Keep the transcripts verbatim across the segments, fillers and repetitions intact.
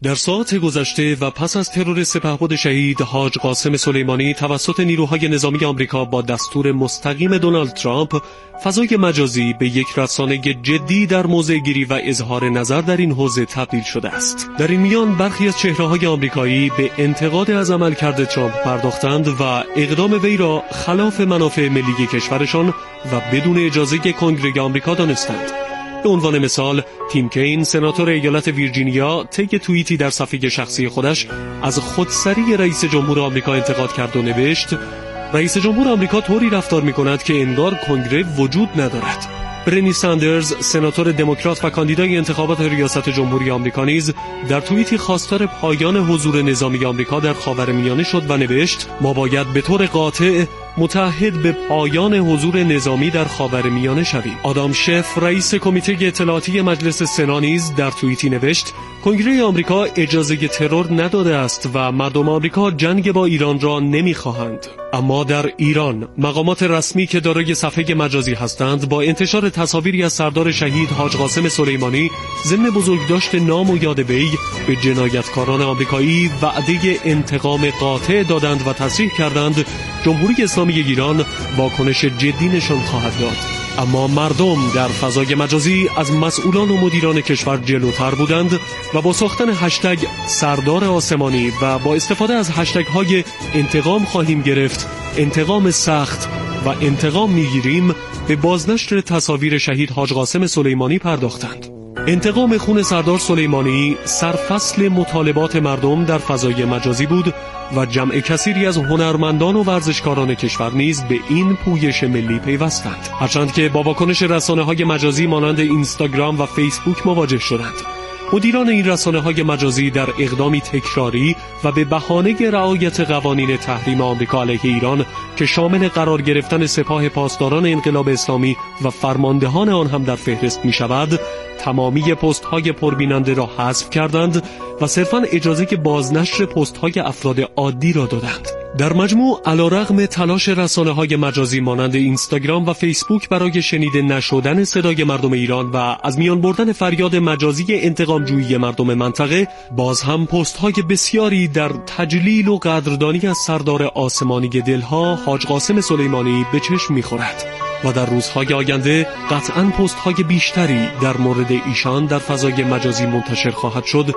در ساعات گذشته و پس از ترور سپهبد شهید حاج قاسم سلیمانی توسط نیروهای نظامی آمریکا با دستور مستقیم دونالد ترامپ، فضای مجازی به یک رسانه جدی در موضع گیری و اظهار نظر در این حوزه تبدیل شده است. در این میان برخی از چهره‌های آمریکایی به انتقاد از عملکرد ترامپ پرداختند و اقدام وی را خلاف منافع ملی کشورشان و بدون اجازه کنگره آمریکا دانستند. به عنوان مثال، تیم کین، سناتور ایالت ویرجینیا، طی توییتی در صفحه شخصی خودش از خودسری رئیس جمهور آمریکا انتقاد کرد و نوشت: رئیس جمهور آمریکا طوری رفتار می‌کند که انگار کنگره وجود ندارد. برنی ساندرز، سناتور دموکرات و کاندیدای انتخابات ریاست جمهوری آمریکا نیز در توییتی خواستار پایان حضور نظامی آمریکا در خاورمیانه شد و نوشت: ما باید به طور قاطع متعهد به پایان حضور نظامی در خاورمیانه شویم. آدام شف، رئیس کمیته اطلاعاتی مجلس سنا نیز در توییتی نوشت: کنگره آمریکا اجازه ترور نداده است و مردم آمریکا جنگ با ایران را نمی‌خواهند. اما در ایران مقامات رسمی که دارای صفحه مجازی هستند با انتشار تصاویری از سردار شهید حاج قاسم سلیمانی ضمن بزرگداشت نام و یاد وی به جنایتکاران آمریکایی وعده انتقام قاطع دادند و تصریح کردند جمهوری اسلامی ایران واکنش جدی نشان خواهد داد. اما مردم در فضای مجازی از مسئولان و مدیران کشور جلوتر بودند و با ساختن هشتگ سردار آسمانی و با استفاده از هشتگ های انتقام خواهیم گرفت، انتقام سخت و انتقام میگیریم به بازنشر تصاویر شهید حاج قاسم سلیمانی پرداختند. انتقام خون سردار سلیمانی سرفصل مطالبات مردم در فضای مجازی بود و جمع کثیری از هنرمندان و ورزشکاران کشور نیز به این پویش ملی پیوستند، هرچند که با واکنش رسانه‌های مجازی مانند اینستاگرام و فیسبوک مواجه شدند. مدیران این رسانه‌های مجازی در اقدامی تکراری و به بهانه رعایت قوانین تحریم آمریکا علیه ایران که شامل قرار گرفتن سپاه پاسداران انقلاب اسلامی و فرماندهان آن هم در فهرست می‌شود، تمامی پست‌های پربیننده را حذف کردند و صرفاً اجازه که بازنشر پست‌های افراد عادی را دادند. در مجموع علیرغم تلاش رسانه‌های مجازی مانند اینستاگرام و فیسبوک برای شنیده نشدن صدای مردم ایران و از میان بردن فریاد مجازی انتقام‌جویی مردم منطقه، باز هم پست‌های بسیاری در تجلیل و قدردانی از سردار آسمانی دلها حاج قاسم سلیمانی به چشم می‌خورد و در روزهای آینده قطعاً پست‌های بیشتری در مورد ایشان در فضای مجازی منتشر خواهد شد.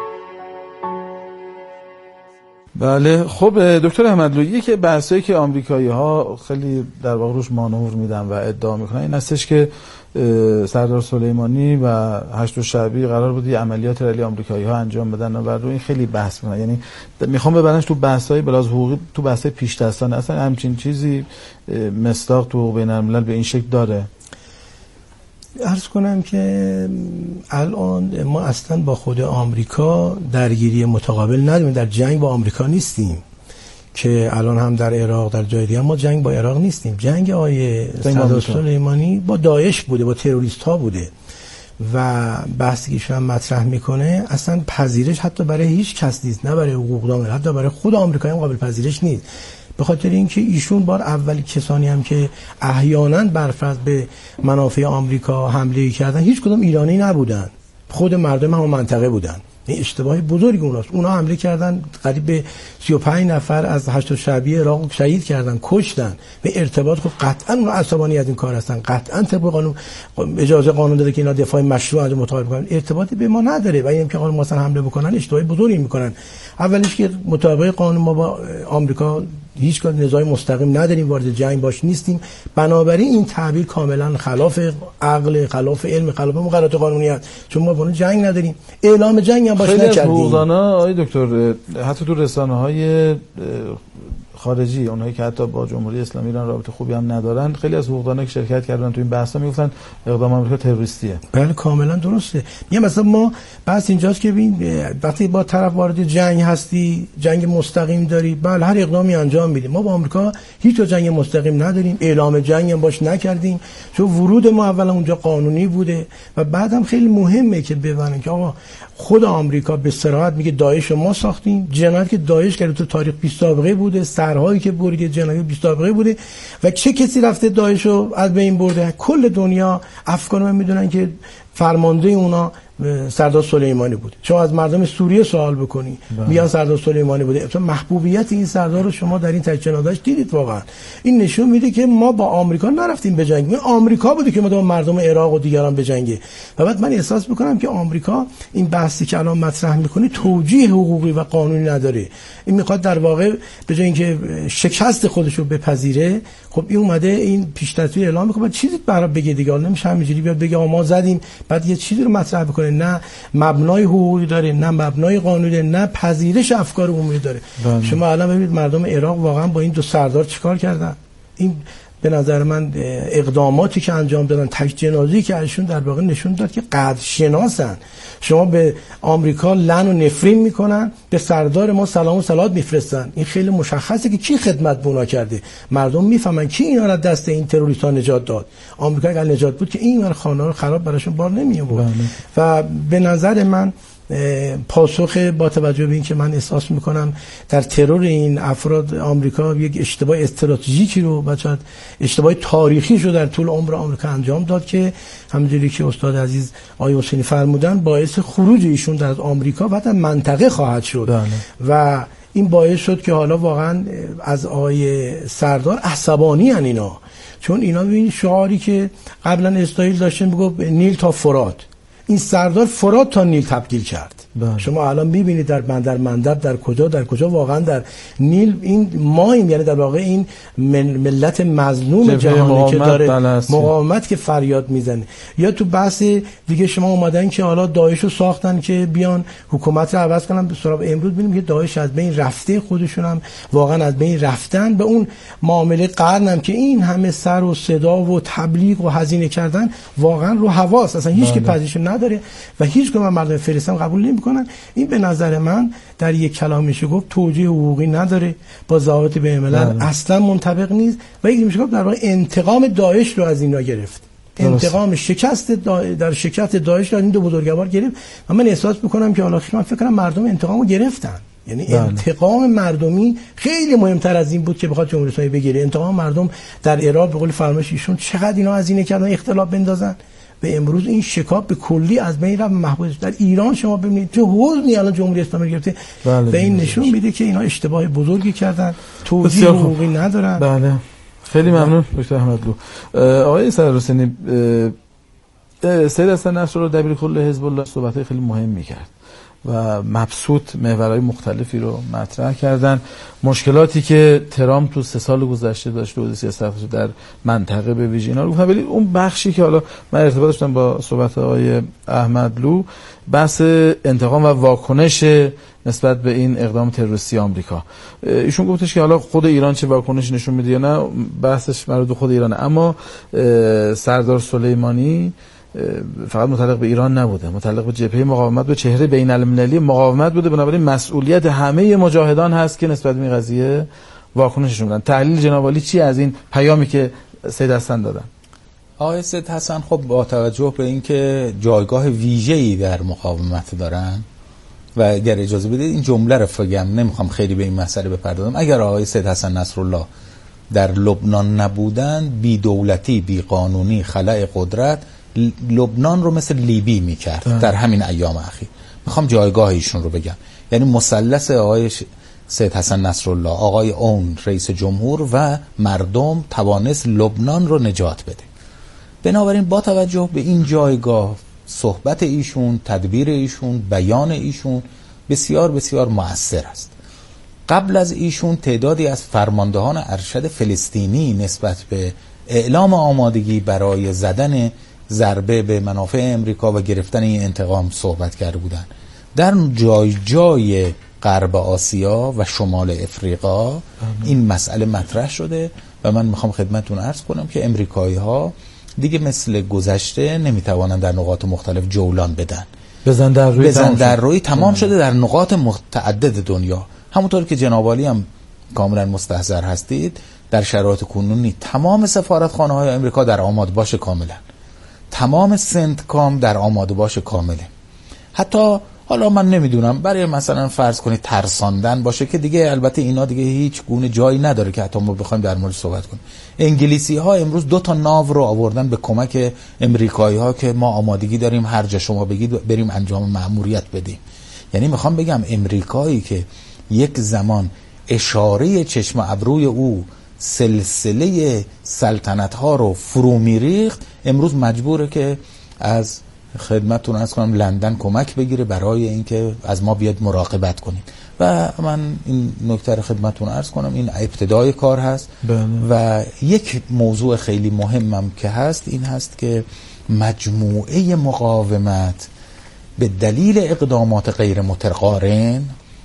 بله، خب دکتر احمدلویی، که بحثایی که آمریکایی‌ها خیلی در واقع روش مانور میدن و ادعا میکنن این هستش که سردار سلیمانی و هشت شعبی قرار بود یه عملیات علیه آمریکایی‌ها انجام بدن و بعد رو این خیلی بحث میکنن، یعنی میخوام ببرنش تو بحث‌های بلاز حقوقی، تو بحث‌های پیش دستانه. اصلا همچین چیزی مصداق تو بین الملل به این شکل داره؟ عرض کنم که الان ما اصلا با خود آمریکا درگیری متقابل نداریم، در جنگ با آمریکا نیستیم که الان هم در عراق در جای دیگه ما جنگ با عراق نیستیم. جنگ آقای سردار سلیمانی با داعش بوده، با تروریست ها بوده و بحثی که شما مطرح میکنه اصلا پذیرش حتی برای هیچ کس نیست، نه برای حقوقدان، حتی برای خود آمریکایی هم قابل پذیرش نیست، به خاطر اینکه ایشون بار اولی کسانی هم که احیانا برفرض به منافع آمریکا حمله کردن هیچ کدوم ایرانی نبودن، خود مردم هم منطقه بودن. این اشتباه بزرگ اوناست. اونا حمله کردن، قریب به سی و پنج نفر از هشت شعبی عراق شهید کردن، کشتن. به ارتباط خب قطعا اونا عصبانی از این کار هستن، قطعا طبق قانون اجازه قانون داده که اینا دفاع مشروع از مطالبه کنن، ارتباطی به ما نداره و اینم که قانون مثلا حمله بکنن اشتباه بزرگی میکنن. اولیش که مطابق قانون ما با آمریکا هیچ گونه نزاع مستقیم نداریم، وارد جنگ باش نیستیم، بنابراین این تعبیر کاملا خلاف عقل، خلاف علم، خلاف مقررات قانونی است، چون ما با جنگ نداریم، اعلام جنگ هم باش نکردیم. خیلی از حقوقدانا آقای دکتر، حتی تو رسانه‌های خارجی، اونایی که حتی با جمهوری اسلامی ایران رابطه خوبی هم ندارن، خیلی از حقوقدانا که شرکت کردن تو این بحثا میگفتن اقدام آمریکا تروریستیه. بله کاملا درسته. میگم مثلا ما بحث اینجاست که ببین وقتی با طرف وارد جنگ هستی، جنگ مستقیم داری، بله هر اقدامی انجام میدیم. ما با آمریکا هیچ جنگ مستقیم نداریم، اعلام جنگ هم باش نکردیم، چون ورود ما اولا اونجا قانونی بوده و بعدم خیلی مهمه که ببینن که آقا خود آمریکا به صراحت میگه داعش ما ساختیم، جنایت که داعش کرده تو تاریخ بی سابقه بوده، سرهایی که برید جنایت بی سابقه بوده و چه کسی رفته داعش رو از بین برده؟ کل دنیا افغان هم میدونن که فرمانده اونا سردار سلیمانی بود. شما از مردم سوریه سوال بکنی میان سردار سلیمانی بوده. اصلا محبوبیت این سردار رو شما در این تجربه‌اش دیدید. واقعا این نشون میده که ما با آمریکا نرفتیم به جنگ، آمریکا بوده که ما با مردم عراق و دیگران به جنگ. و بعد من احساس میکنم که آمریکا این بحثی که الان مطرح میکنه توجیه حقوقی و قانونی نداره. این میخواد در واقع به جای اینکه شکست خودش رو بپذیره، خب این اومده این پیش تصویر اعلام میکنه، بعد چیزی برای بگه دیگه، نمیشه همینجوری بیاد بگه ما زدیم بعد یه چیزی رو مطرح بکنه. نه مبنای حقوقی داره، نه مبنای قانونی، نه پذیرش افکار عمومی داره. بله. شما الان ببینید مردم عراق واقعا با این دو سردار چیکار کردن. این به نظر من اقداماتی که انجام دادن، تک جنازی که ازشون در واقع نشون داد که قدر شناسن. شما به آمریکا لعن و نفرین میکنن، به سردار ما سلام و صلوات میفرستن. این خیلی مشخصه که کی خدمت به اونا کرده. مردم میفهمن کی اینا رو دست این تروریست‌ها نجات داد. آمریکا اگه نجات بود که این ور خانه‌ها رو خراب براشون بار نمی آورد. و به نظر من پاسخ با توجه به این که من احساس میکنم در ترور این افراد آمریکا یک اشتباه استراتژیکی رو و شاید اشتباه تاریخی رو در طول عمر آمریکا انجام داد که همونجوری که استاد عزیز آقای حسینی فرمودن باعث خروج ایشون در آمریکا و در منطقه خواهد شد. بله. و این باعث شد که حالا واقعا از آقای سردار عصبانی ان اینا، چون اینا ببین شعاری که قبلا اسرائیل داشتن میگفت نیل تا فرات، این سردار فرات تا نیل تبدیل کرد. بله. شما الان میبینید در بندر مندب در کجا در کجا واقعا در نیل این مایم، یعنی در واقع این ملت مظلوم جهانی که داره مقاومت که فریاد میزنه. یا تو بحث دیگه شما اومدن که حالا داعش رو ساختن که بیان حکومت رو عوض کنن. به سراغ امروز ببینیم که داعش از بین رفته، خودشون هم واقعا از بین رفتن. به اون معامله قرن هم که این همه سر و صدا و تبلیغ و هزینه کردن واقعا رو حواس اصلا هیچ کی پذیرش نداره و هیچ کدوم مردم فلسطین قبول نمی‌کنن. این به نظر من در یک کلام میشه گفت توجیه حقوقی نداره، با ضوابط بین‌الملل اصلا منطبق نیست و یک میشه گفت در واقع انتقام داعش رو از اینا گرفت. انتقام شکست دا... در شکست داعش رو این دو بزرگوار گرفت و من احساس می‌کنم که حالا من فکر کنم مردم انتقامو گرفتن. یعنی بله. انتقام مردمی خیلی مهمتر از این بود که بخواد جمهوری اسلامی بگیره. انتقام مردم در عراق به قول فرمایش ایشون چقدر اینا هزینه کردن اختلاف بندازن به امروز این شکاف به کلی از بین رفت. محبوب در ایران شما ببینید چه حزنی الان جمهوری اسلامی گرفته. بله. و این نشون میده که اینا اشتباه بزرگی کردن، توجیه حقوقی ندارن. بله خیلی ممنون دکتر احمدلو. آقای سردار حسینی، سید حسن نصرالله دبیرکل حزب الله صحبت‌های خیلی مهم می‌کرد و مبسوط محورهای مختلفی رو مطرح کردن. مشکلاتی که ترامپ تو سه سال گذشته داشته و سیاست در منطقه به ویژه اینا رو گفتن، ولی اون بخشی که حالا من ارتباط داشتم با صحبت آقای احمدلو، بحث انتقام و واکنش نسبت به این اقدام تروریستی آمریکا، ایشون گفتش که حالا خود ایران چه واکنش نشون میده یا نه، بحثش مربوط به خود ایرانه. اما سردار سلیمانی فقط متعلق به ایران نبوده، متعلق به جبهه مقاومت، به چهره بین المللی مقاومت بوده. بنابراین مسئولیت همه مجاهدان هست که نسبت به این قضیه واکنششون بدن. تحلیل جناب عالی چی از این پیامی که سید حسن دادن؟ آقای سید حسن خب با توجه به اینکه جایگاه ویژه‌ای در مقاومت دارن و اگر اجازه بدید این جمله رو بگم، نمیخوام خیلی به این مسئله بپردازم. اگر آقای سید حسن نصرالله در لبنان نبودن، بی دولتی، بی قانونی، خلأ قدرت، لبنان رو مثل لیبی میکرد در همین ایام اخیر. میخوام جایگاه ایشون رو بگم، یعنی مثلث آقای سید حسن نصرالله، آقای اون رئیس جمهور و مردم توانست لبنان رو نجات بده. بنابراین با توجه به این جایگاه، صحبت ایشون، تدبیر ایشون، بیان ایشون بسیار بسیار مؤثر است. قبل از ایشون تعدادی از فرماندهان ارشد فلسطینی نسبت به اعلام آمادگی برای زدن ضربه به منافع امریکا و گرفتن این انتقام صحبت کرده بودند. در جای جای غرب آسیا و شمال افریقا این مسئله مطرح شده و من میخوام خدمتتون عرض کنم که امریکایی ها دیگه مثل گذشته نمیتوانند در نقاط مختلف جولان بدن. بزن در روی بزن در روی تمام شده در نقاط متعدد دنیا. همونطور که جناب عالی هم کاملا مستحضر هستید، در شرایط کنونی تمام سفارتخانه های امریکا در آماده باش کاملا، تمام سنتکام در آماده باش کامله. حتی حالا من نمیدونم برای مثلا فرض کنید ترساندن باشه که دیگه البته اینا دیگه هیچ گونه جایی نداره که حتی ما بخوایم در مورد صحبت کنیم. انگلیسی ها امروز دو تا ناو رو آوردن به کمک امریکایی ها که ما آمادگی داریم هر جا شما بگید بریم انجام مأموریت بدیم. یعنی میخوام بگم امریکایی که یک زمان اشاره چشم ابروی او سلسله سلطنت ها رو فرو میریخت، امروز مجبوره که از خدمتتون عرض کنم لندن کمک بگیره برای اینکه از ما بیاد مراقبت کنید. و من این نکته رو خدمتتون عرض کنم، این ابتدای کار هست. بله. و یک موضوع خیلی مهمم که هست این هست که مجموعه مقاومت به دلیل اقدامات غیر متقارن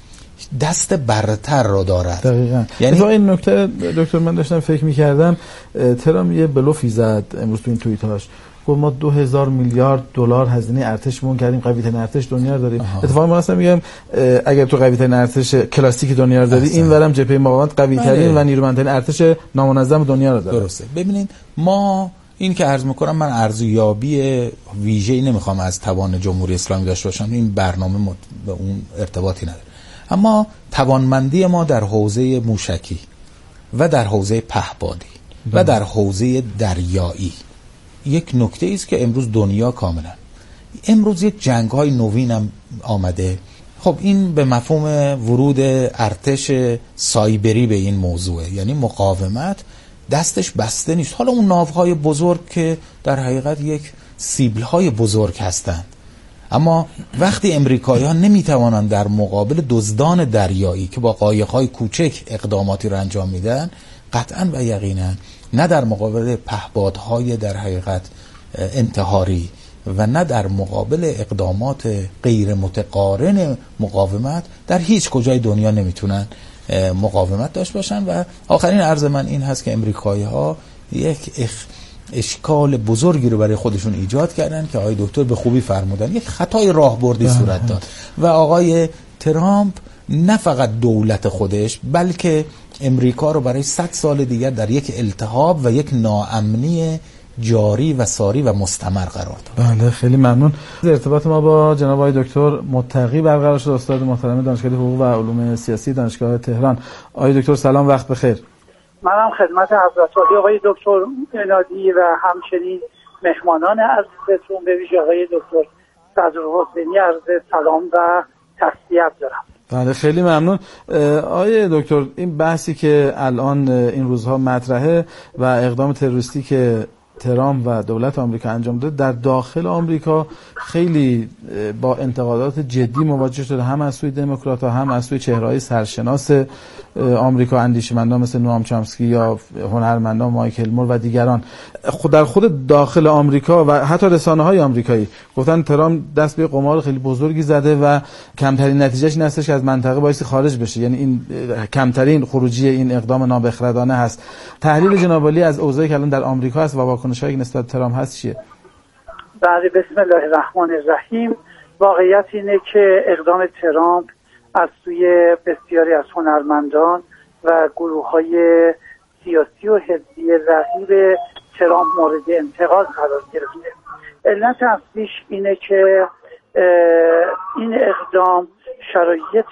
دست برتر رو دارد. دقیقاً. یعنی این نکته دکتر من داشتم فکر می‌کردم، ترامپ یه بلوفی زد امروز تو این توییتاش، گفت ما دو هزار میلیارد دلار هزینه ارتشمون کردیم، قوی ترین ارتش دنیا رو داریم. اتفاقا من اصلا میگم اگر تو قوی ترین ارتش کلاسیک دنیا رو داری، این ورم جبهه مقاومت قوی ترین و نیرومندترین ارتش نامنظم دنیا رو داره. درسته. ببینید ما این که عرض میکنم، من ارزیابی ویژه‌ای نمیخوام از توان جمهوری اسلامی داشته باشم، این برنامه مت... به اون ارتباطی نداره، اما توانمندی ما در حوزه موشکی و در حوزه پهپادی و در حوزه دریایی یک نکته است که امروز دنیا کاملا، امروز یک جنگ‌های نوین هم آمده. خب این به مفهوم ورود ارتش سایبری به این موضوعه، یعنی مقاومت دستش بسته نیست. حالا اون ناوهای بزرگ که در حقیقت یک سیبل‌های بزرگ هستند، اما وقتی امریکایی‌ها نمیتوانند در مقابل دزدان دریایی که با قایق‌های کوچک اقداماتی را انجام میدن، قطعاً و یقیناً نه در مقابل پهپادهای در حقیقت انتحاری و نه در مقابل اقدامات غیر متقارن مقاومت در هیچ کجای دنیا نمیتونن مقاومت داشت باشن. و آخرین عرض من این هست که امریکایی‌ها یک اخ اشکال بزرگی رو برای خودشون ایجاد کردن که آقای دکتر به خوبی فرمودن، یک خطای راهبردی صورت داد و آقای ترامپ نه فقط دولت خودش بلکه امریکا رو برای صد سال دیگر در یک التهاب و یک ناامنی جاری و ساری و مستمر قرار داد. بله خیلی ممنون. ارتباط ما با جناب آقای دکتر متقی برقرار شد، استاد محترم دانشگاه حقوق و علوم سیاسی دانشگاه تهران. آقای دکتر سلام، وقت بخیر. منم خدمت حضرت عالی آقای دکتر عنادی و همچنین مهمانان عزیزتون به ویژه آقای دکتر صدرالحسینی عرض سلام و تسلیت دارم. بله خیلی ممنون. آقای دکتر، این بحثی که الان این روزها مطرحه و اقدام تروریستی که ترامپ و دولت آمریکا انجام داده در داخل آمریکا خیلی با انتقادات جدی مواجه شده، هم از سوی دموکرات‌ها هم از سوی چهره‌های سرشناس آمریکا، اندیشمندان مثل نوام چامسکی یا هنرمندان مایکل مور و دیگران. خود در خود داخل آمریکا و حتی رسانه‌های آمریکایی گفتن ترامپ دست به قمار خیلی بزرگی زده و کمترین نتیجهش این هستش که از منطقه بایستی خارج بشه، یعنی این کمترین خروجی این اقدام نابخردانه هست. تحلیل جناب عالی از اوضاعی که الان در آمریکا هست و واکنش‌هایی که نسبت ترامپ هست چیه؟ بله، بسم الله الرحمن الرحیم. واقعیت اینه که اقدام ترامپ از سوی بسیاری از هنرمندان و گروه‌های سیاسی و حزبی رقیب ترامپ مورد انتقاد قرار گرفته. علت اصلیش اینه که این اقدام شرایط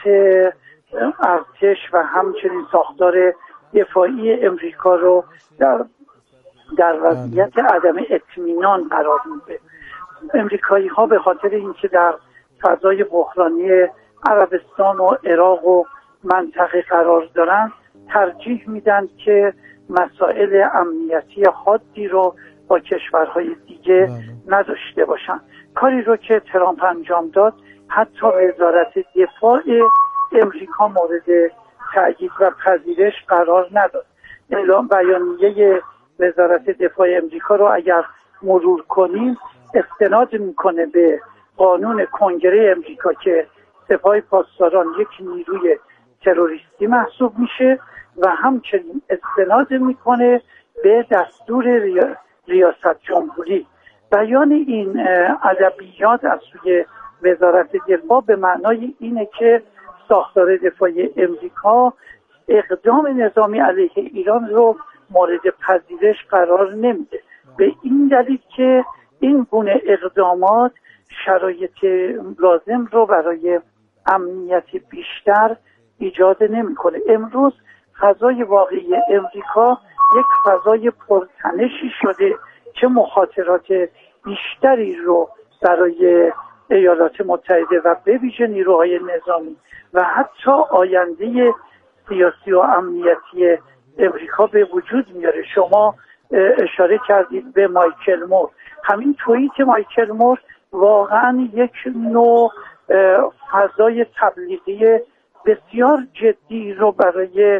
ارتش و همچنین ساختار دفاعی امریکا رو در در وضعیت عدم اطمینان قرار میده. امریکایی ها به خاطر اینکه در فضای بحرانی عربستان و عراق و منطقه قرار دارن، ترجیح میدن که مسائل امنیتی حادی رو با کشورهای دیگه نداشته باشن. کاری رو که ترامپ انجام داد، حتی وزارت دفاع امریکا مورد تأیید و پذیرش قرار نداد. اعلام بیانیه وزارت دفاع امریکا رو اگر مرور کنیم، استناد میکنه به قانون کنگره امریکا که سپاه پاسداران یک نیروی تروریستی محسوب میشه و همچنین استناد میکنه به دستور ریا... ریاست جمهوری. بیان این ادبیات از سوی وزارت دفاع به معنای اینه که ساختار دفاعی امریکا اقدام نظامی علیه ایران رو مورد پذیرش قرار نمیده، به این دلیل که این گونه اقدامات شرایط لازم رو برای امنیت بیشتر ایجاد نمیکنه. امروز فضای واقعی امریکا یک فضای پرتنشی شده که مخاطرات بیشتری رو برای ایالات متحده و به ویژه نیروهای نظامی و حتی آینده سیاسی و امنیتی امریکا به وجود میاره. شما اشاره کردید به مایکل مور. همین توییت مایکل مور واقعا یک نوع فضای تبلیغی بسیار جدی رو برای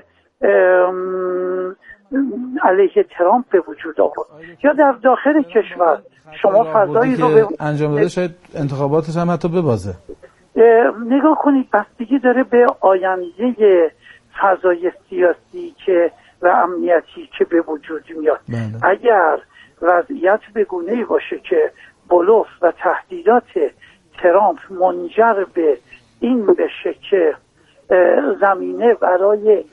علیه ترامپ به وجود آورد. یا در داخل کشور شما فضایی رو به انجام داده، شاید انتخاباتش هم حتی ببازه. نگاه کنید، بستگی داره به آینده فضای سیاسی که و امنیتی که به وجود میاد. بله. اگر وضعیت به گونه‌ای باشه که بلوف و تهدیدات ترامپ منجر به این بشه که زمینه برای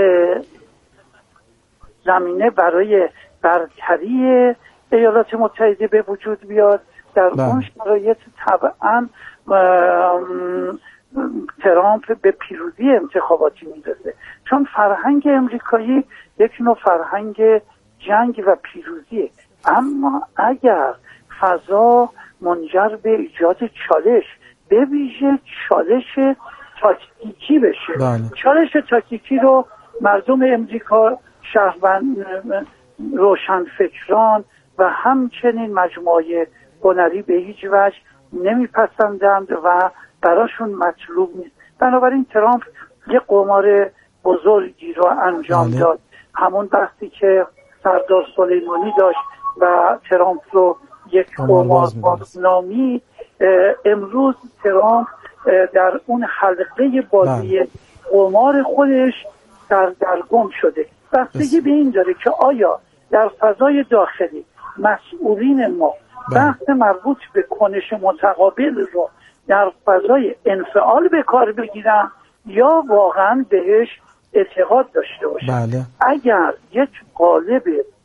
زمینه برای برتری ایالات متحده به وجود بیاد، در بله. اون شرایط طبعا ترامپ به پیروزی انتخاباتی میرسه، چون فرهنگ امریکایی یک نوع فرهنگ جنگ و پیروزیه. اما اگر فضا منجر به ایجاد چالش، به ویژه چالش تاکتیکی بشه، بله. چالش تاکتیکی رو مردم امریکا، شهروند، روشنفکران و همچنین مجموعه هنری به هیچ وجه نمیپسندند و براشون مطلوب نیست. بنابراین ترامپ یه قمار بزرگی رو انجام بله. داد. همون بحثی که سردار سلیمانی داشت و ترامپ رو یک قمار بازنامی، امروز ترامپ در اون حلقه بازی قمار خودش سردرگم شده. بستگی به این داره که آیا در فضای داخلی مسئولین ما بحث مربوط به کنش متقابل رو در فضای انفعال به کار بگیرن یا واقعا بهش اعتقاد داشته باشن. بله. اگر یک قالب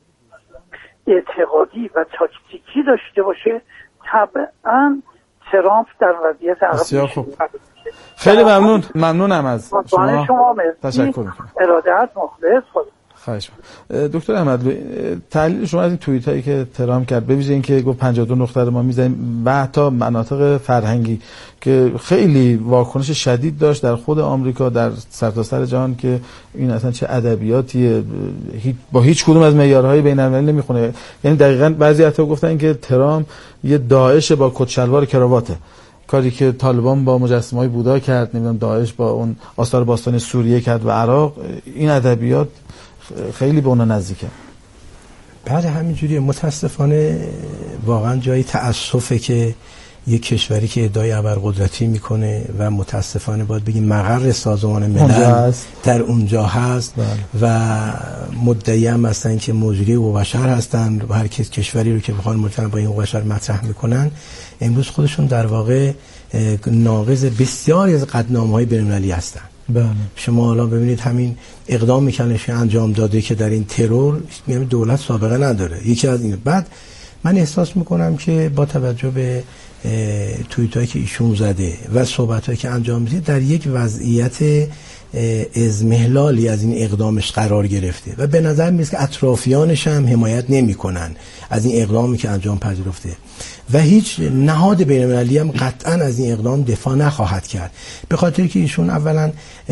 اعتقادی و تاکتیکی داشته باشه، طبعا ترامپ در وضعیت عقب خوب. خیلی ممنون ممنونم از شما. شما تشکر میکنم. ارادت مخلص خود. خواهش می‌کنم. دکتر احمدلویی، تحلیل شما از این توییت هایی که ترامپ کرد، ببینید اینکه گفت پنجاه و دو نقطه رو ما می‌زنیم به تا مناطق فرهنگی که خیلی واکنش شدید داشت در خود آمریکا، در سرتاسر جهان، که این اصلا چه ادبیاتیه، با هیچ کدوم از معیارهای بین‌المللی نمیخونه. یعنی دقیقاً بعضی حتی گفتن که ترامپ یه داعش با کت شلوار کراواته، کاری که طالبان با مجسمه‌های بودا کرد، نمیدونم داعش با اون آثار باستانی سوریه کرد و عراق. این ادبیات خیلی به اونا نزدیکه. بعد همینجوری متاسفانه واقعا جای تأسفه که یک کشوری که ادعای ابرقدرتی میکنه و متاسفانه باید بگیم مقر سازمان ملل در اونجا هست بله. و مدعی هم هستن که مجری حقوق بشر هستن و هر کس کشوری رو که بخوان مرتبط با این حقوق بشر مطرح میکنن، امروز خودشون در واقع ناقض بسیاری از قطعنامه‌های بین‌المللی هستن. بله. شما حالا ببینید همین اقدام میکنش انجام داده که در این ترور میگم دولت سابقه نداره. یکی از این. بعد من احساس میکنم که با توجه به توییتایی که ایشون زده و صحبتایی که انجام میده در یک وضعیت ازمهلالی از این اقدامش قرار گرفته و به نظر میاد که اطرافیانش هم حمایت نمیکنن از این اقدامی که انجام پذیرفته و هیچ نهاد بین‌المللی هم قطعا از این اقدام دفاع نخواهد کرد، به خاطر که ایشون اولا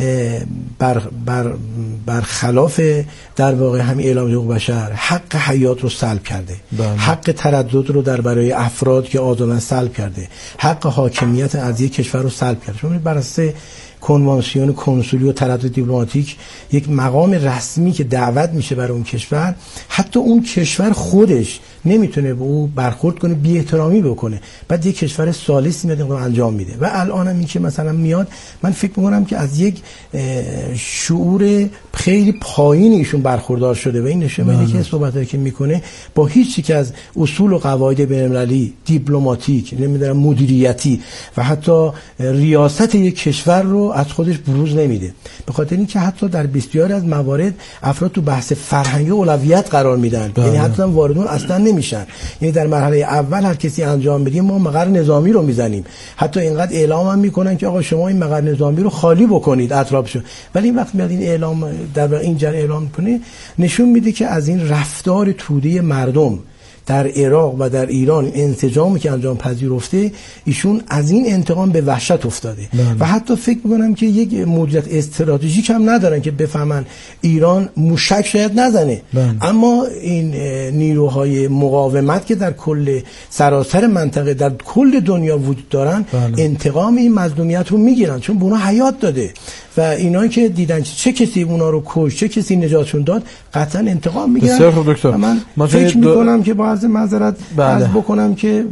بر بر برخلاف در واقع همین اعلام حقوق بشر حق حیات رو سلب کرده، بله. حق تردد رو در برای افراد که آزادن سلب کرده، حق حاکمیت از یک کشور رو سلب کرده. شما بر اساس کنوانسیون کنسولی و تردد دیپلماتیک یک مقام رسمی که دعوت میشه برای اون کشور، حتی اون کشور خودش نمیتونه به او برخورد کنه، بی احترامی بکنه، بعد یک کشور ثالثی میاد اینو انجام میده. و الان هم این که مثلا میاد، من فکر میکنم که از یک شعور خیلی پایین ایشون برخوردار شده و این نشون میده که صحبتایی که میکنه با هیچ یک از اصول و قواعد بین‌المللی، دیپلماتیک، نمیدونم مدیریتی و حتی ریاست یک کشور رو از خودش بروز نمیده. به خاطر اینکه حتی در بسیاری از موارد افراد تو بحث فرهنگی اولویت قرار میدن، یعنی حتی واردون اصلا نمیشن. یعنی در مرحله اول هر کسی انجام بدیم ما مقر نظامی رو میزنیم، حتی اینقدر اعلام هم میکنن که آقا شما این مقر نظامی رو خالی بکنید اطرافشو. ولی این وقت میاد این اعلام در واقع این جر اعلام کنه، نشون میده که از این رفتار توده مردم در عراق و در ایران انسجامی که انجام پذیرفته، ایشون از این انتقام به وحشت افتاده بله. و حتی فکر میکنم که یک مدیریت استراتژیک هم ندارن که بفهمن ایران موشک شاید نزنه بله. اما این نیروهای مقاومت که در کل سراسر منطقه در کل دنیا وجود دارن بله. انتقام این مظلومیت رو میگیرن، چون به اونها حیات داده و اینایی که دیدن چه کسی اونا رو کش، چه کسی نجاتشون داد، قطعا انتقام میگیرن. بسیار خوب دکتر. من فکر دو... میکنم که با عرض معذرت بله. عرض بکنم که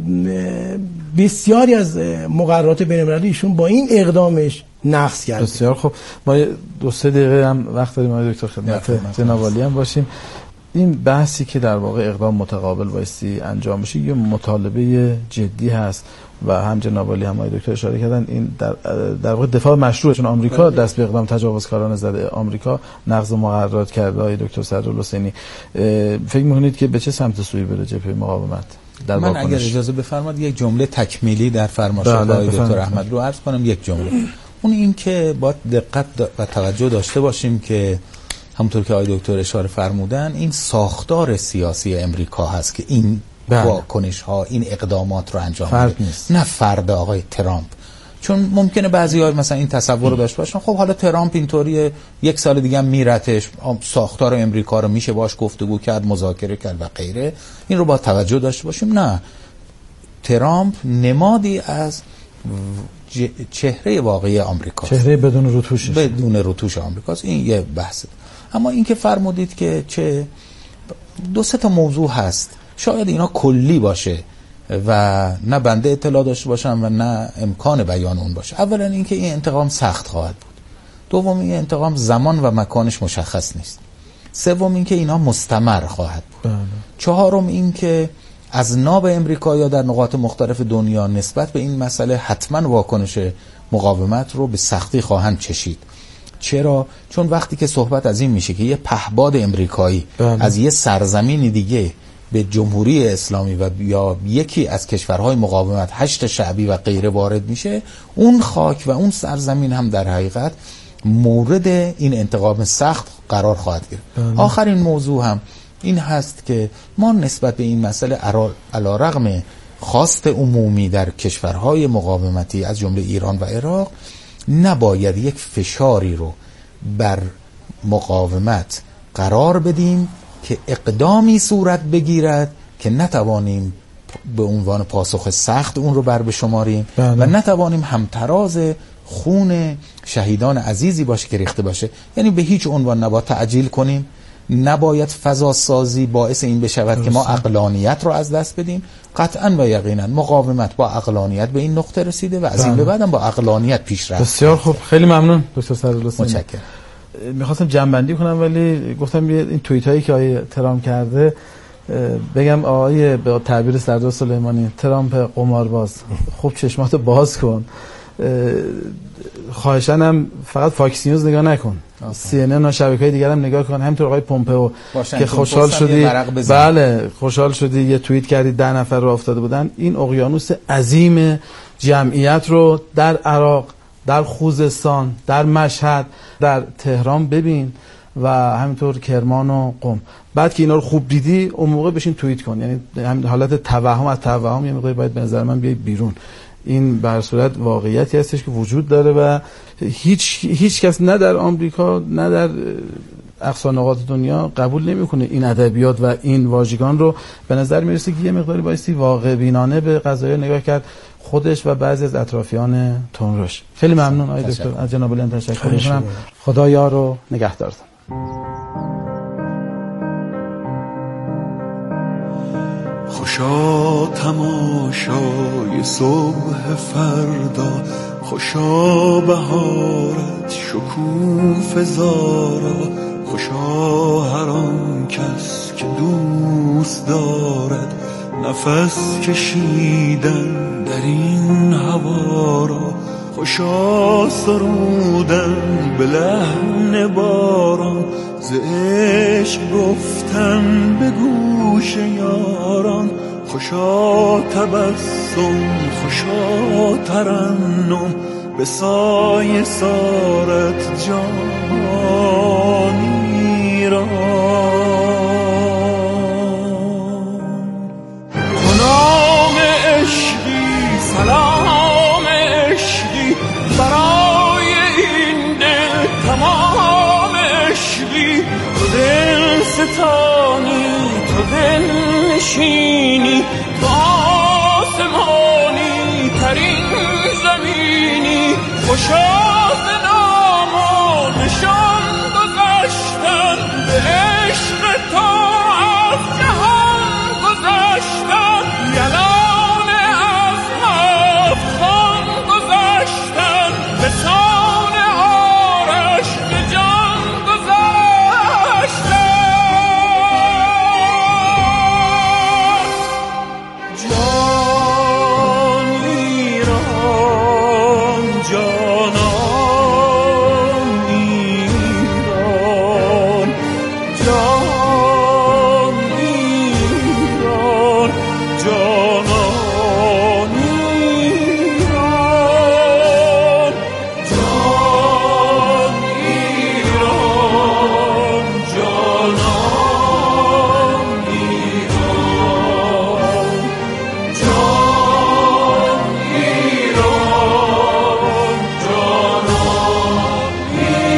بسیاری از مقررات بین‌المللی ایشون با این اقدامش نقض کرده. بسیار خوب. ما دو سه دقیقه هم وقت داریم آقای دکتر خدمت جناب عالی هم باشیم. این بحثی که در واقع اقدام متقابل بایستی انجام بشه یه مطالبه جدی هست و هم جناب عالی هم آقای دکتر اشاره کردن این در در واقع دفاع مشروع، چون آمریکا دست به اقدام تجاوزکارانه زده، آمریکا نقض مقررات کرده. آقای دکتر سعدالحسینی فکر می‌کنید که به چه سمت سوی بره جبهه مقاومت؟ در من اگر اجازه بفرمایید یک جمله تکمیلی در فرمایشات آقای دکتر احمد رو عرض کنم. یک جمله اون این که باید دقت و توجه داشته باشیم که همونطور که آقای دکتر اشاره فرمودن این ساختار سیاسی امریکا هست که این واکنش ها این اقدامات رو انجام میده، نه فرد آقای ترامپ. چون ممکنه بعضی‌ها مثلا این تصور رو داشته باشن خب حالا ترامپ اینطوریه، یک سال دیگه هم میرتش، ساختار امریکا رو میشه باش گفتگو کرد، مذاکره کرد و غیره. این رو با توجه داشته باشیم. نه، ترامپ نمادی از چهره واقعی آمریکاست، چهره بدون رتوش بدون رتوش آمریکاست. این یه بحثه. اما این که فرمودید که چه دو سه تا موضوع هست، شاید اینا کلی باشه و نه بنده اطلاع داشته باشم و نه امکان بیان اون باشه. اولا اینکه این انتقام سخت خواهد بود. دوم این انتقام زمان و مکانش مشخص نیست. سوم اینکه اینا مستمر خواهد بود. بله. چهارم اینکه از ناب امریکایی‌ها در نقاط مختلف دنیا نسبت به این مسئله حتما واکنش مقاومت رو به سختی خواهند چشید. چرا؟ چون وقتی که صحبت از این میشه که یه پهباد امریکایی بله. از یه سرزمین دیگه به جمهوری اسلامی و یا یکی از کشورهای مقاومت هشت شعبی و غیره وارد میشه، اون خاک و اون سرزمین هم در حقیقت مورد این انتقام سخت قرار خواهد گرفت. بله. آخرین موضوع هم این هست که ما نسبت به این مسئله علی‌رغم خواست عمومی در کشورهای مقاومتی از جمله ایران و عراق نباید یک فشاری رو بر مقاومت قرار بدیم که اقدامی صورت بگیرد که نتوانیم به عنوان پاسخ سخت اون رو بر بشماریم بله. و نتوانیم همتراز خون شهیدان عزیزی باشه که ریخته باشه. یعنی به هیچ عنوان نباید تعجیل کنیم، نباید فضا سازی باعث این بشود درسته. که ما عقلانیت رو از دست بدیم. قطعا و یقینا مقاومت با عقلانیت به این نقطه رسیده و از این به بعدم با عقلانیت پیش رفت. بسیار خوب، خیلی ممنون دکتر سعدالحسینی. متشکرم. میخواستم جنبندی کنم ولی گفتم این توییت هایی که آقای ترامپ کرده بگم آقای به تعبیر سردار سلیمانی ترامپ قمارباز خوب چشماتو باز کن، خواهشاً هم فقط فاکس نیوز نگاه نکن، سی ان ان و شبکه‌های دیگر هم نگاه کن. همینطور آقای پومپئو که خوشحال شدی بله خوشحال شدی یه توییت کردی ده نفر رو افتاده بودن، این اقیانوس عظیم جمعیت رو در عراق، در خوزستان، در مشهد، در تهران ببین و همینطور کرمان و قم. بعد که اینا رو خوب دیدی اون موقع بشین توییت کن. یعنی همین حالت توهم از توهم یه موقعی باید به نظر من بیاید بیرون. این بر صورت واقعیتی هستش که وجود داره و هیچ هیچ کس نه در آمریکا نه در اقصا نقاط دنیا قبول نمیکنه این ادبیات و این واژگان رو. به نظر میرسه که یه مقداری بایستی واقع بینانه به قضایا نگاه کرد، خودش و بعضی از اطرافیان تونروش. خیلی ممنون آقای دکتر، از جناب عالی تشکر می‌کنم. خدا یار و نگهدارتون. خوشا تماشای صبح فردا، خوشا بهارت شکوفه زارا، خوشا هر آن کس که دوست دارد نفس کشیدن در این هوا را، خوشا سرودن به لحن باران، ز عشق گفتن به گوش یاران. خوشا تبسم خوشا ترنم، به سایه سارت جانی را. کنام عشقی سلام عشقی، برای این دل تمام عشقی. تو دل ستانی تو دل نشینی، تو آسمانی ترین زمینی. خوشا ز نام و نشان گذشتن، به عشق تو از جهان گذشتن. یلان از هفت خان گذشتن، به سان آرش به جان گذشتن. جان ایران جانان ایران، جان ایران جانان ایران، جان ایران جانان ایران، جان ایران جانان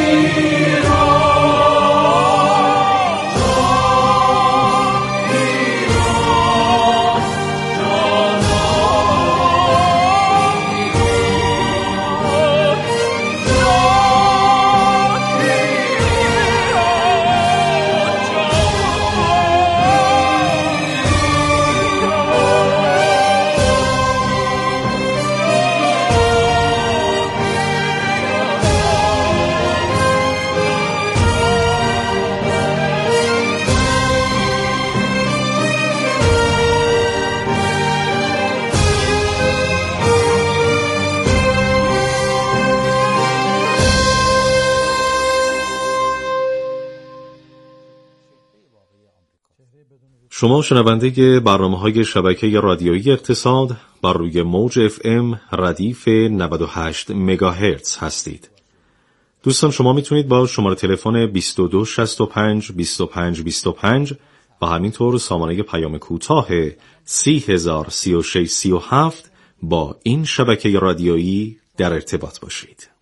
شما شنونده برنامه‌های شبکه رادیویی اقتصاد بر روی موج اف ام ردیف نود و هشت مگاهرتز هستید. دوستان شما میتونید با شماره تلفن بیست و دو شصت و پنج بیست و پنج بیست و پنج و همینطور سامانه پیام کوتاه سی هزار سی و شش سی و هفت با این شبکه رادیویی در ارتباط باشید.